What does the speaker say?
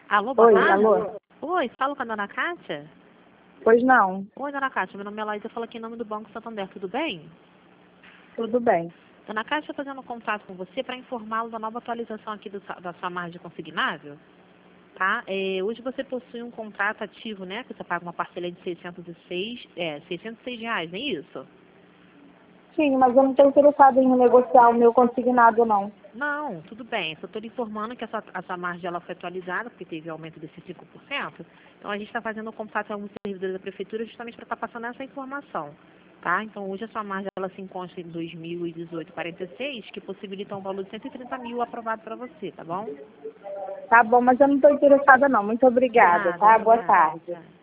Alô, boa Oi, tarde. alô? Oi, falo com a dona Kátia? Pois não, Oi, dona Kátia, meu nome é Laís, eu falo aqui em nome do Banco Santander, tudo bem? tudo bem. Dona Kátia, estou fazendo um contato com você para informá-lo da nova atualização aqui da sua margem consignável. Tá? Hoje você possui um contrato ativo, né? Que você paga uma parcela de R$ 606, não é isso? Sim, mas eu não estou interessada em negociar o meu consignado, não. Não, tudo bem. Só estou lhe informando que essa margem ela foi atualizada, porque teve aumento desse 5%. Então a gente está fazendo um contato com alguns servidores da prefeitura justamente para estar passando essa informação. Tá? Então hoje a sua margem ela se encontra em 2018,46, que possibilita um valor de 130 mil aprovado para você, tá bom? Tá bom, mas eu não estou interessada, não. Muito obrigada, Nada, tá? Boa obrigada. tarde. Tchau.